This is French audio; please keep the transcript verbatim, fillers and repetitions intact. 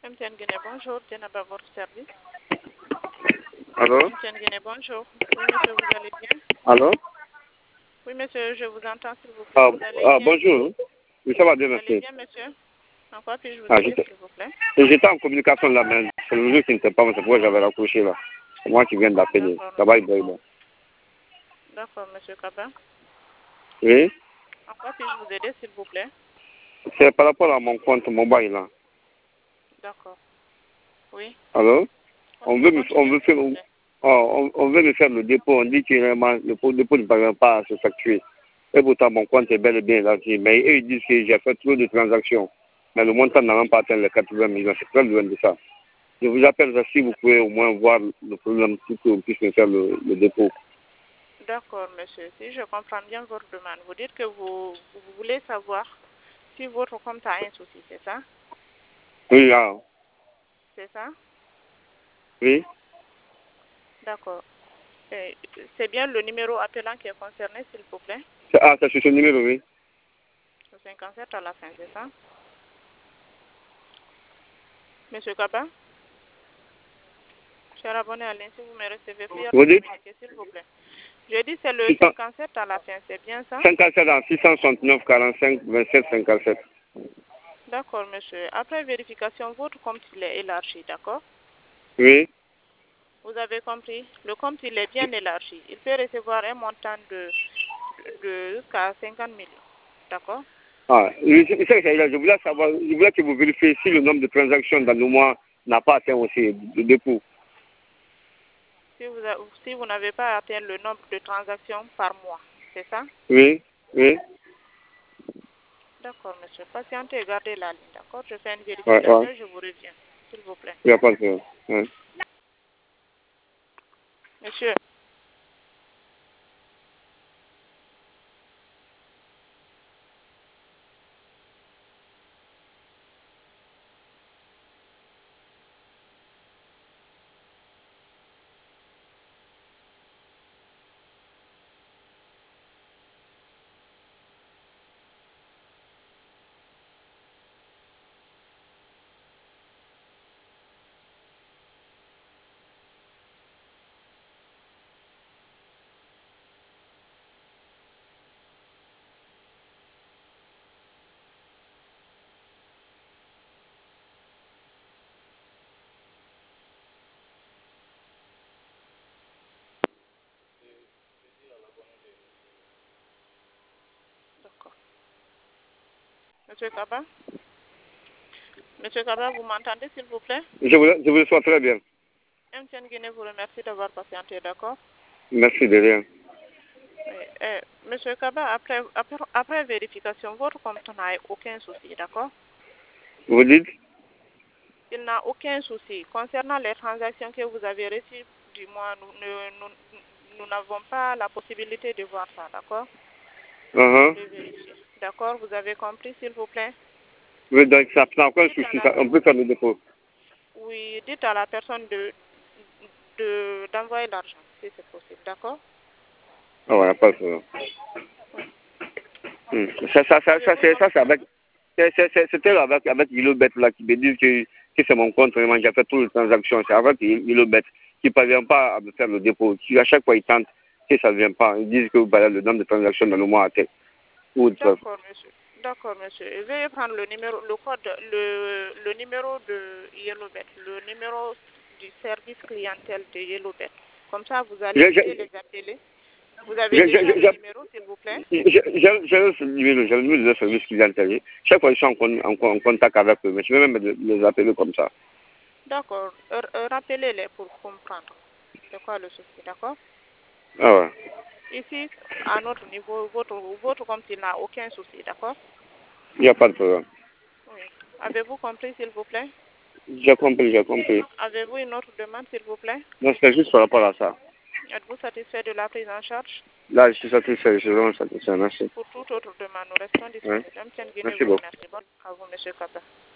M T N Guinée, bonjour. Djenaba, votre service. Allô? M T N Guinée, bonjour. Oui, monsieur, vous allez bien? Allô? Oui, monsieur, je vous entends, s'il vous plaît. Ah, Vous allez ah, bien? bonjour. Oui, ça va bien, Vous allez merci. bien, monsieur? En quoi puis-je vous Ah, aider, j'étais s'il vous plaît? j'étais en communication là, mais c'est le jeu qui n'était pas, c'est pourquoi j'avais raccroché là. C'est moi qui viens d'appeler. D'accord, Ça va, monsieur. Ibrahima? D'accord, monsieur Kaba. Oui? En quoi puis-je vous aider, s'il vous plaît? C'est par rapport à mon compte mobile là. D'accord. Oui. Allô? On veut me, on Continuez, veut s'il faire, vous plaît. oh, on, on veut me faire le dépôt. On dit que vraiment, le dépôt ne parvient pas à se facturer. Et pourtant, mon compte est bel et bien là. Mais eux, ils disent que j'ai fait trop de transactions. Mais le montant n'a même pas atteint les quatre-vingts millions. C'est très loin de ça. Je vous appelle ça si vous pouvez au moins voir le problème pour qu'on puisse me faire le, le dépôt. D'accord, monsieur. Si je comprends bien votre demande, vous dites que vous, vous voulez savoir si votre compte a un souci, c'est ça? Oui, là. C'est ça? Oui. D'accord. Euh, C'est bien le numéro appelant qui est concerné, s'il vous plaît? C'est- Ah, c'est sur ce numéro, oui. cinquante-sept à la fin, c'est ça? Monsieur Kaba? Cher abonné à l'I N S S, vous me recevez prière de Vous dites communiquer, s'il vous plaît. Je dis c'est le six cents cinquante-sept à la fin, c'est bien ça? cinquante-sept ans, six cent soixante-neuf, quarante-cinq, vingt-sept, cinquante-sept. D'accord, monsieur. Après vérification, votre compte il est élargi, d'accord? Oui. Vous avez compris? Le compte il est bien élargi. Il peut recevoir un montant de, de jusqu'à cinquante millions, d'accord? Ah, oui, c'est c'est ça, je voulais savoir, je voulais que vous vérifiez si le nombre de transactions dans le mois n'a pas atteint aussi le dépôt. Si vous, a- si vous n'avez pas atteint le nombre de transactions par mois, c'est ça? Oui, oui. D'accord, monsieur. Patientez et gardez la ligne, d'accord? Je fais une Ouais, vérification, ouais. je vous reviens, s'il vous plaît. Il n'y a pas de problème. Ouais. Monsieur, d'accord. Monsieur Kaba? Monsieur Kaba, vous m'entendez, s'il vous plaît? Je vous, je vous le souhaite très bien. M T N Guinée vous remercie d'avoir patienté, d'accord? Merci de rien. Oui. Eh, monsieur Kaba, après, après, après vérification, votre compte n'a aucun souci, d'accord? Vous dites Il n'a aucun souci. Concernant les transactions que vous avez reçues, du moins, nous ne- nous- nous n'avons pas la possibilité de voir ça, d'accord? uh-huh. De vérifier. D'accord, vous avez compris, s'il vous plaît? Oui, donc ça n'a aucun Dites à souci. la, Ça- On peut faire le dépôt. oui, dites à la personne de de d'envoyer l'argent, si c'est possible, d'accord? Ah ouais, pas de problème. Oui. Hmm. Ça, ça, ça, ça, Avez-vous une c'est, ça, autre c'est avec, demande? c'est, c'est, c'est- c'était avec, avec Ilobet là qui me disent que, que c'est mon compte vraiment qui a fait toutes les transactions. C'est avec Ilobet qui ne parvient pas à me faire le dépôt. Qui, à chaque fois, ils tentent que ça ne vient pas. Ils disent que vous parlez le nombre de transactions dans le mois à tête. Ou de ça. D'accord, monsieur. D'accord, monsieur. Et veuillez prendre le numéro, le code, le, le numéro de Yellowbet, le numéro du service clientèle de Yellowbet. Comme ça, vous Je, allez je, mieux les appeler. Vous je, avez je, déjà je, le numéro, s'il vous plaît? je, je, je, je, je, numéro, j'ai le numéro de service clientèle. Chaque fois, je suis en, con- en, en contact avec eux. Mais je vais même les les appeler comme ça. D'accord. Euh, euh, Rappelez-les pour comprendre. C'est quoi le souci, d'accord? Ah ouais. Ici, à notre niveau, votre, votre compte, il n'a aucun souci, d'accord? Il n'y a pas de problème. Oui. Avez-vous compris, s'il vous plaît? J'ai compris, j'ai compris. Avez-vous une autre demande, s'il vous plaît? Non, c'était juste par rapport à ça. Êtes-vous satisfait de la prise en charge? Là, je suis satisfait, je suis vraiment satisfait. Merci. Pour toute autre demande, nous restons Ouais. disponibles. M T N Guinée Merci vous beaucoup. remercie. Bonne à vous, monsieur Kaba.